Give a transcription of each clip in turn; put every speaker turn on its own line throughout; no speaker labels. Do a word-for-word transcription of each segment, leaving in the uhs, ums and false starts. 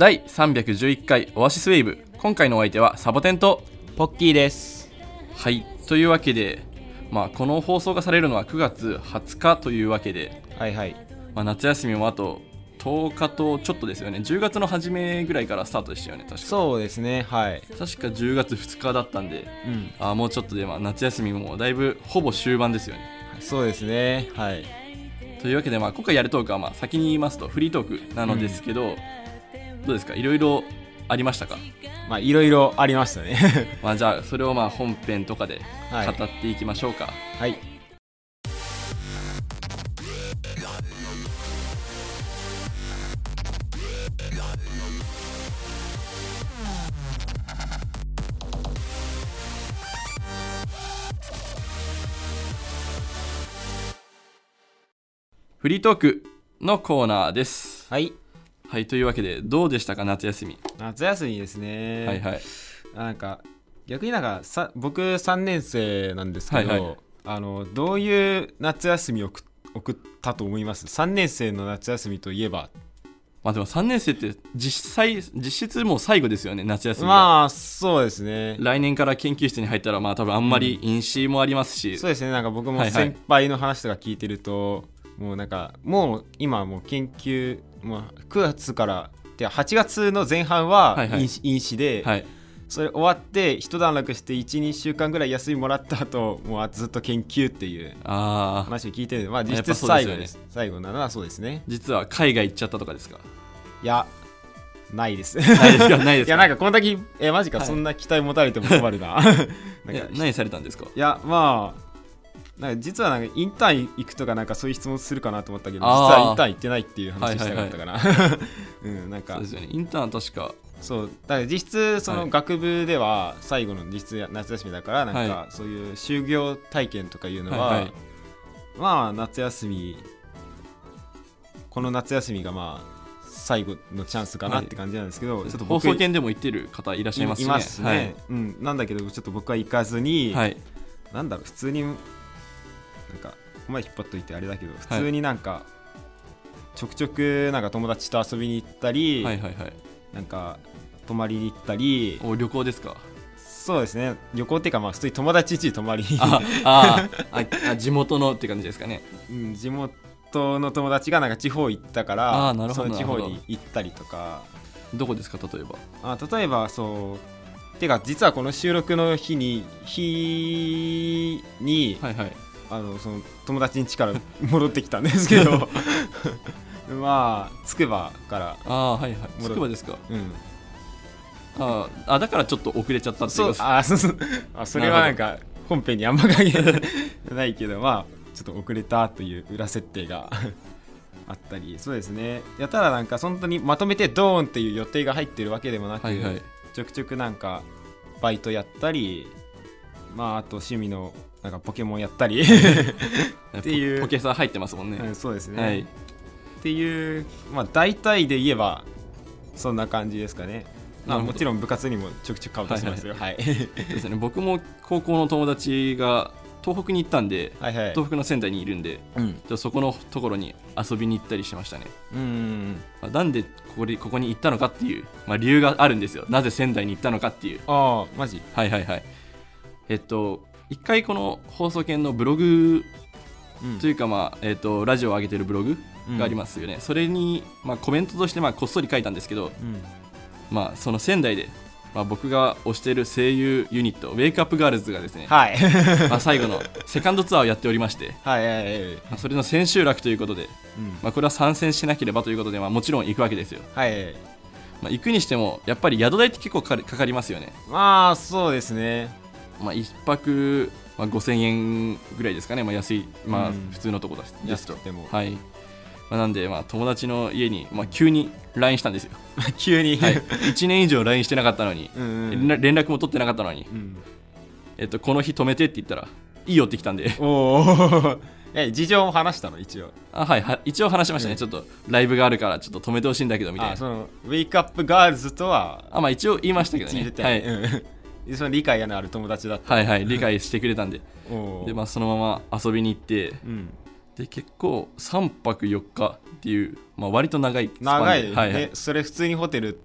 だいさんびゃくじゅういっかいオアシスウェーブ、今回のお相手はサボテンと
ポッキーです。
はい、というわけで、まあ、この放送がされるのはくがつはつかというわけで、
はいはい、
まあ、夏休みもあととおかとちょっとですよね。じゅうがつの初めぐらいからスタートでしたよね。確か
そうですね、はい。
確かじゅうがつふつかだったんで、
うん、
あもうちょっとで、まあ、夏休みもだいぶほぼ終盤ですよね。
そうですね、はい。
というわけで、まあ、今回やるトークは、まあ、先に言いますとフリートークなのですけど、うん、どうですか、いろいろありましたか？
まあいろいろありましたね
まあじゃあそれをまあ本編とかで語っていきましょうか。
はい、はい。
フリートークのコーナーです。
はい
はい、というわけでどうでしたか、夏休み？
夏休みですね。
はいはい。
なんか逆になんかさ僕さんねん生なんですけど、はいはい、あのどういう夏休みを送ったと思います？さんねん生の夏休みといえば。
まあでもさんねん生って実際実質もう最後ですよね、夏休みが。
まあそうですね。
来年から研究室に入ったらまあ多分あんまり飲酒もありますし、
うん、そうですね。なんか僕も先輩の話とか聞いてると、はいはい、もうなんかもう今はもう研究もうくがつからではちがつの前半は飲酒、はいはい、飲酒で、はい、それ終わって一段落して いち,に 週間ぐらい休みもらった後もうずっと研究っていう話を聞いてるので、まあ実質最後です。最後なのはそうですね。
実は海外行っちゃったとかですか？
いやないです
ないですか？ないですか？
いやなんかこの時えマジか、はい、そんな期待持たれても困るななんか
何されたんですか？
いやまあなんか実はなんかインターン行くとかなんかそういう質問するかなと思ったけど、実はインターン行ってないっていう話したかったかな、はいはいはいうん、なんか
そうですよね。インターン確か
そうだから実質その学部では最後の実質夏休みだからなんかそういう就業体験とかいうのは、はいはい、まあ夏休みこの夏休みがまあ最後のチャンスかなって感じなんですけど、はい、ちょっと僕
放送研でも行ってる方いらっしゃいますね。
いますね、はいうん、なんだけどちょっと僕は行かずに、はい、なんだろう普通になんかここまで引っ張っといてあれだけど普通になんか、はい、ちょくちょくなんか友達と遊びに行ったり、はいはいはい、なんか泊まりに行ったり。
お旅行ですか？
そうですね、旅行っていうかまあ普通に友達家に泊まりに
あああ地元のって感じですかね、
うん、地元の友達がなんか地方行ったから
あなるほど
その地方に行ったりとか。
どこですか？例えば
あ例えばそうてか実はこの収録の日に日に、はいはい、あのその友達ん家から戻ってきたんですけどまあつくばから
あはいはいつくばですか、うん、ああだからちょっと遅れちゃったっていう
か。あそうそうあそれはなんか本編にあんま関係ないけどまあちょっと遅れたという裏設定があったり。そうですね。やたらなんか本当にまとめてドーンっていう予定が入ってるわけでもなく、はいはい、ちょくちょくなんかバイトやったり、まああと趣味のなんかポケモンやったりっていう
ポ, ポケサー入ってますもんね、
うん、そうですね、はい、っていうまあ大体で言えばそんな感じですかね。まあ、もちろん部活にもちょくちょく顔出しますよ。はい、はいはい、
ですね。僕も高校の友達が東北に行ったんで、はいはい、東北の仙台にいるんで、うん、じゃそこのところに遊びに行ったりしましたね。うん、まあ、なんでここに、ここに行ったのかっていう、まあ、理由があるんですよ。なぜ仙台に行ったのかっていう。
ああマジ。
はいはいはい。えっと一回この放送研のブログ、うん、というか、まあえっと、ラジオを上げてるブログがありますよね、うん、それに、まあ、コメントとしてまあこっそり書いたんですけど、うんまあ、その仙台で、まあ、僕が推している声優ユニットウェイクアップガールズがですね、はいまあ、最後のセカンドツアーをやっておりましてはいはいはい、まあ、それの千秋楽ということで、うんまあ、これは参戦しなければということで、まあ、もちろん行くわけですよ。はいはいはい、まあ、行くにしてもやっぱり宿代って結構かかりますよね。
まあそうですね、
まあ、いっぱく、まあ、ごせんえんぐらいですかね、まあ、安い、まあ、普通のところですと、
でも
はいまあ、なんで、まあ、友達の家に、まあ、急に ライン したんですよ
急に、
はい、いちねん以上 ライン してなかったのにうん、うん、連絡も取ってなかったのに、うんえっと、この日止めてって言ったらいいよって来たんで
おえ事情も話したの一応
あ、はい、は一応話しましたね、うん、ちょっとライブがあるからちょっと止めてほしいんだけどみたいな。
あそのウェイクアップガールズとは
あ、まあ、一応言いましたけどね、はい
うん、その理解のある友達だった
はいはい理解してくれたんでで、まあ、そのまま遊びに行って、うんで結構さんぱくよっかっていう、まあ、割と長いスパンで
長い、はいはい、それ普通にホテル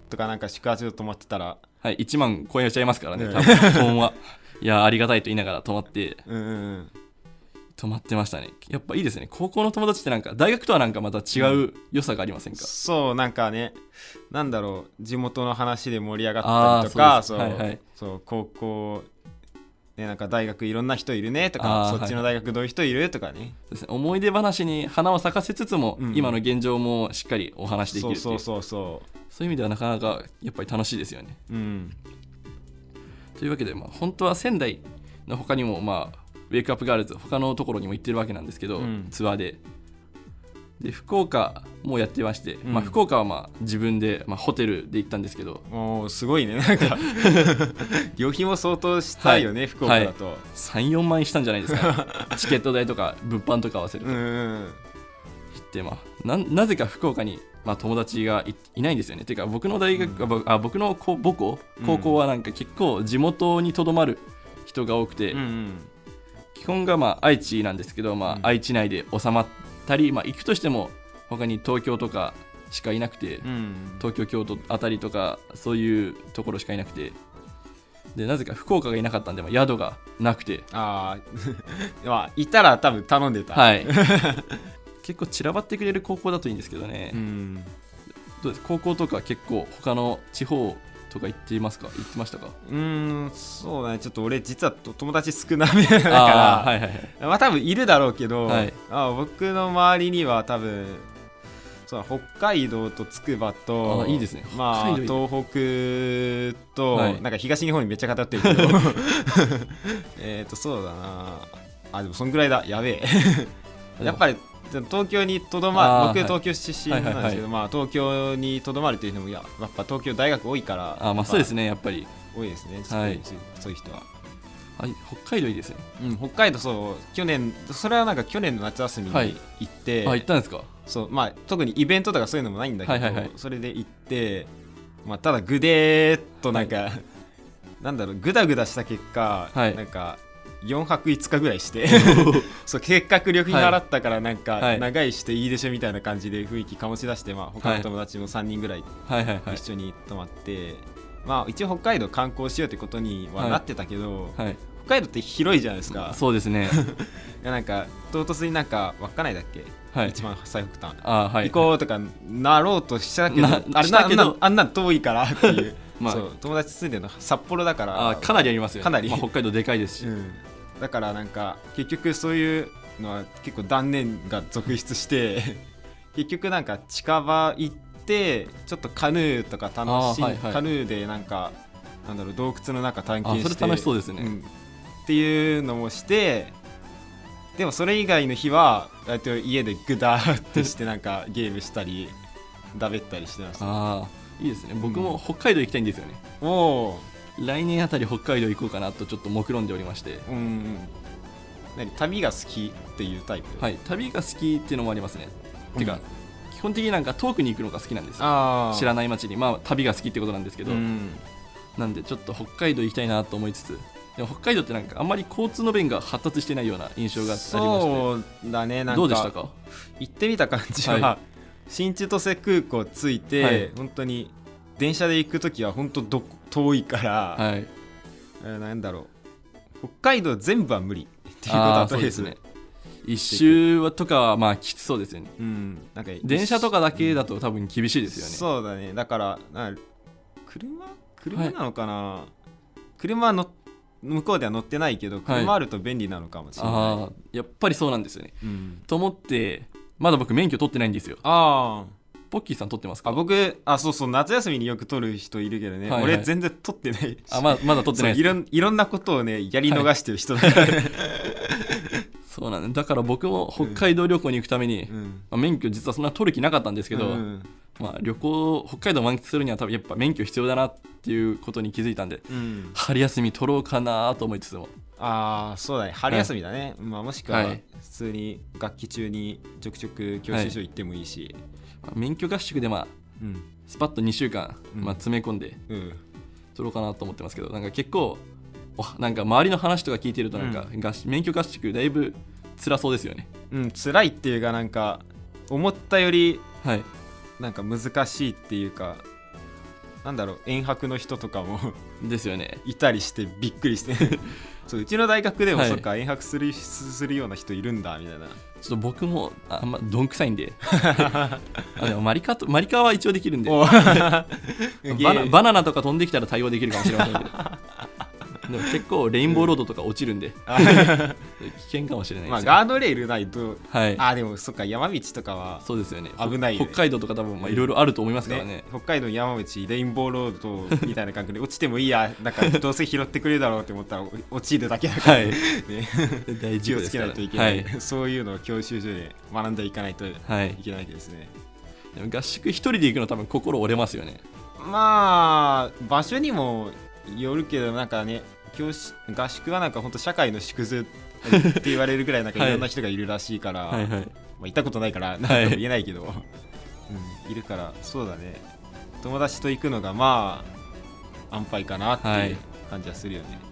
とかなんか宿泊所泊まってたら、
はい、いちまん超えちゃいますからね、
うん
多分布団は。いやありがたいと言いながら泊まって
うんうんうん
泊まってましたね。やっぱいいですね。高校の友達ってなんか大学とはなんかまた違う良さがありませんか？
そうなんかね、なんだろう、地元の話で盛り上がったりとか、
あー
そう、
そうですはいはい
そう高校ね、なんか大学いろんな人いるねとか、
あー
そっちの大学どういう人いるとかね、
ですね、思い出話に花を咲かせつつも、
うん
今の現状もしっかりお話できるっていう、
そうそうそうそ
そういう意味ではなかなかやっぱり楽しいですよね。
う、うん
というわけで、まあ、本当は仙台の他にも、まあ、ウェイクアップガールズ他のところにも行ってるわけなんですけど、
うん
ツアーでで福岡もやってまして、
うん
まあ、福岡はまあ自分で、まあ、ホテルで行ったんですけど
もうすごいね、なんか旅費も相当したいよね、
はい
福岡だと、
さん、よんまん円したんじゃないですかチケット代とか物販とか合わせると、
うんうん
でまあ、な, なぜか福岡に、まあ、友達が い, いないんですよね。てか僕の大学、
うん
あ僕の高母校高校はなんか結構地元にとどまる人が多くて、
うんうん
基本がまあ愛知なんですけど、まあ
うん
愛知内で収まったり、まあ、行くとしても他に東京とかしかいなくて、
うん
東京京都あたりとかそういうところしかいなくて、でなぜか福岡がいなかったんで、まあ、宿がなくて、
ああまあいたら多分頼んでた、
はい結構散らばってくれる高校だといいんですけどね、
うん
どうです高校とか結構他の地方とか行っていますか？行ってましたか？
うーんそうだね、ちょっと俺実はと友達少なめだから
あーはいはいはい
まあ多分いるだろうけど、
はい
あ僕の周りには多分そう北海道と筑波と
あいいですね
まあ、
北海道
東北と、
はい
なんか東日本にめっちゃ偏ってるけどえっとそうだなあでもそんぐらいだやべえやっぱり東京にとどまる僕
あーはい
東京出身なんですけど、
はいはいはい
まあ、東京にとどまるというのもややっぱ東京大学多いから
あまあそうです
ね
ねやっぱり、
多いですね、
はい
そうそういう人は。
はい、北海道いいですね。
うん、北海道そう去年それはなんか去年の夏休みに
はい
行って、
あ行ったんですか？
そうまあ、特にイベントとかそういうのもないんだけど、
はいはいはい
それで行って、まあ、ただぐでーっとなんか、なんだろうぐだぐだした結果、
はい
なんかよんはくいつかぐらいしてそう結核旅費払ったからなんか、
はい
長いしていいでしょみたいな感じで雰囲気醸し出して、まあ、他の友達もさんにんぐらい
はいはいはい
一緒に泊まって、まあ、一応北海道観光しようってことにはなってたけど、
はい
北海道って広いじゃないですか。
そうですね
いやなんか唐突になんか稚内だっけ、
はい
一番最北端、
あはい
行こうとかなろうとしたけど、
な
あれ
したけど
なあんなあんな遠いからっていう、
まあ
そう友達住んでるの札幌だから
あかなりありますよね。
かなり
まあ、北海道でかいですし、
うん、だからなんか結局そういうのは結構断念が続出して結局なんか近場行ってちょっとカヌーとか楽しい、
あーはいはい
カヌーでなんかなんだろう洞窟の中探検して
あそれ楽しそうですね
んっていうのもして、でもそれ以外の日は大体家でグダーってしてなんかゲームしたりだべったりしてました。
ああいいですね。僕も北海道行きたいんですよね。
おお
来年あたり北海道行こうかなとちょっと目論んでおりまして、
ー、うん何旅が好きっていうタイプ、
はい、旅が好きっていうのもありますね。てか、
うん
基本的になんか遠くに行くのが好きなんですよ。
あ
知らない街に、まあ旅が好きってことなんですけど、
うん
なんでちょっと北海道行きたいなと思いつつ、でも北海道ってなんかあんまり交通の便が発達してないような印象がありまして、
そうだね、なんか
どうでしたか？
行ってみた感じは、
は
新千歳空港着いて、
はい
本当に電車で行くときは本当ど遠いから、
はい、
えーなんだろう北海道全部は無理っていうこと
あ
は
ー
とりあえず、
そうですね。一周とかはまあきつそうですよね。
うん、なんか
電車とかだけだと多分厳しいですよね。
そうだね、だからなんか車車なのかな、車はの向こうでは乗ってないけど車あると便利なのかもしれない、
ああやっぱりそうなんですよね。
うん、
と思ってまだ僕免許取ってないんですよ。
あ
ポッキーさん取ってますか？
あ僕あそうそう夏休みによく取る人いるけどね、
はいはい
俺全然取ってないし
あままだ取ってないです
そういろんいろんなことをねやり逃してる人だから、ね
そうなんだ。だから僕も北海道旅行に行くために、
うん
まあ、免許実はそんな取る気なかったんですけど、
うん
まあ、旅行北海道満喫するには多分やっぱ免許必要だなっていうことに気づいたんで、
うん、
春休み取ろうかなと思いつつも、
ああそうだね春休みだね、まあ、もしくは
はい
普通に学期中にちょくちょく教習所行ってもいいし、
まあ免許合宿でまあ
うん
スパッとにしゅうかん、
うん
まあ、詰め込んで
うん
取ろうかなと思ってますけど、なんか結構おなんか周りの話とか聞いてるとなんか、合宿免許合宿だいぶ辛そうですよね。
うん辛いっていうかなんか思ったより
はい
なんか難しいっていうかなんだろう遠泊の人とかも
ですよね。
いたりしてびっくりしてそううちの大学でも、
はい、
そっか遠泊するするような人いるんだみたいな。
ちょっと僕もあんまどんくさいんであでもマリカとマリカは一応できるんでバナ、バナナとか飛んできたら対応できるかもしれませんけどでも結構レインボーロードとか落ちるんで危険かもしれないです、ね、
まあガードレールないと、
はい、
あでもそっか山道とかは
そうですよね、
危ないよね。
北海道とか多分いろいろあると思いますから ね,
ね北海道山道レインボーロードみたいな感覚で落ちてもいいやなんかどうせ拾ってくれるだろうって思ったら落ちるだけだから、はいね、大事気をつけないといけない、はい、そういうのを教習所で学んでいかないといけないわけですね、
はい、でも合宿一人で行くの多分心折れますよね。
まあ場所にもよるけどなんかね教師合宿はなんか本当社会の縮図って言われるぐらいなんかいろんな人がいるらしいから、はいはいはい、まあ、行ったことないから何とも言えないけど、はいうん、いるからそうだね友達と行くのがまあ安牌かなっていう感じはするよね、はい、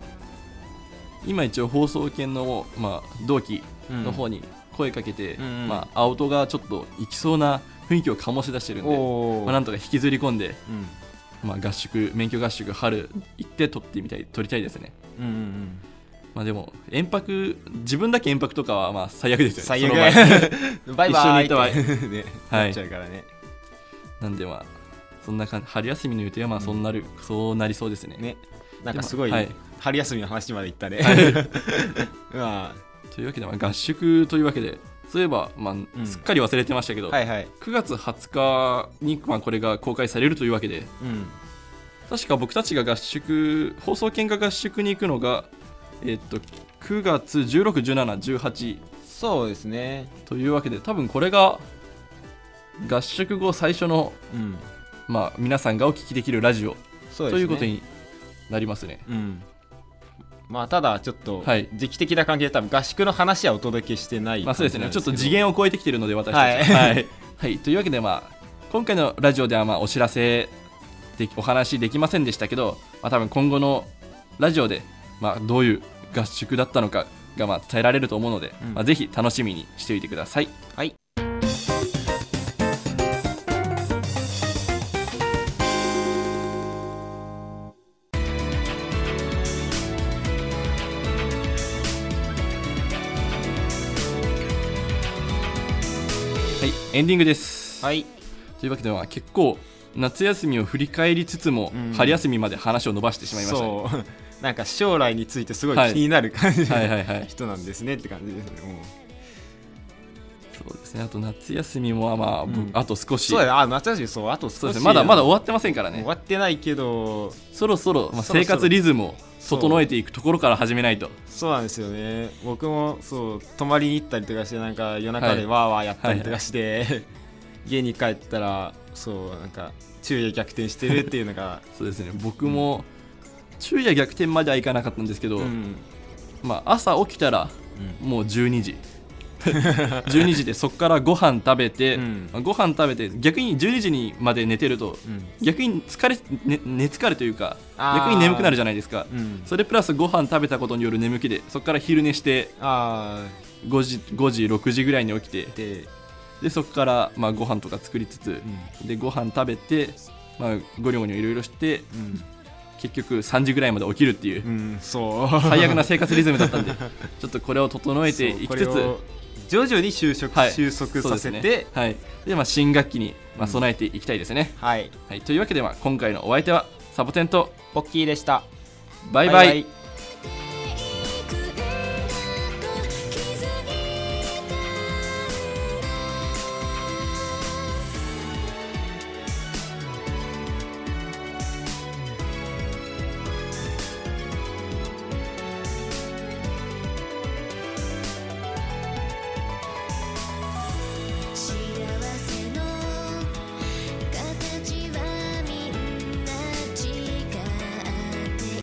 今一応放送研の、まあ、同期の方に声かけて、うんうんまあ、青戸がちょっと行きそうな雰囲気を醸し出してるんで、まあ、なんとか引きずり込んで、うんまあ、合宿免許合宿春行って取ってみたい取りたいですね、うんうんうんまあ、でも遠泊自分だけ遠泊とかはまあ最悪ですよね。
最悪バイバイって、
ねはい、
なっちゃうからね。
なんでまあそんな感じ春休みの予定はまあそうなる、うん、そうなりそうですね。
ねなんかすごい、はい、春休みの話までいったね、
はいまあ、というわけで、まあ、合宿というわけでそういえば、まあうん、すっかり忘れてましたけど、はいはい、くがつはつかに、まあ、これが公開されるというわけで、うん、確か僕たちが合宿放送研が合宿に行くのが、えっと、くがつじゅうろく、じゅうなな、じゅうはち
そうですね
というわけで多分これが合宿後最初の、うんまあ、皆さんがお聞きできるラジオ、ね、ということになりますね、うん
まあ、ただちょっと時期的な関係で多分合宿の話はお届けしてない、
まあ、そうですねちょっと次元を超えてきているので私たちは、はいはいはい、というわけで、まあ、今回のラジオではまあお知らせでお話できませんでしたけど、まあ、多分今後のラジオで、まあ、どういう合宿だったのかがまあ伝えられると思うので、うんまあ、ぜひ楽しみにしておいてください。はいエンディングです、はい、というわけでは結構夏休みを振り返りつつも、うん、春休みまで話を伸ばしてしまいましたね。
そうなんか将来についてすごい気になる感じの、はいはいはいはい、人なんですねって感じですね。もう
そうですねあと夏休みも、まあうん、あと少し
そうだねあ夏休みそうあと少しそうです、ね、
まだまだ終わってませんからね。
終わってないけど
そろそろ、まあ、生活リズムを整えていくところから始めないと。
そうなんですよね。僕もそう泊まりに行ったりとかしてなんか夜中でワーワーやったりとかして、はいはいはい、家に帰ったらそうなんか昼夜逆転してるっていうのが
そうですね僕も昼夜逆転まではいかなかったんですけど、うんまあ、朝起きたらもうじゅうにじじゅうにじでそこからご飯食べて、うんまあ、ご飯食べて逆にじゅうにじにまで寝てると、うん、逆に疲れ、ね、寝疲れというか逆に眠くなるじゃないですか、うん、それプラスご飯食べたことによる眠気でそこから昼寝してごじ、ごじろくじぐらいに起きてでそこからまあご飯とか作りつつ、うん、でご飯食べて、まあ、ゴリゴリいろいろして、うん結局さんじぐらいまで起きるっていう、うん、そう最悪な生活リズムだったんでちょっとこれを整えていきつつ
徐々に収束、はい、収束させてで、ね
はいでまあ、新学期にまあ備えていきたいですね、うんはいはい、というわけで、まあ、今回のお相手はサボテンと
ポッキーでした。
バイバイ、バイバイ。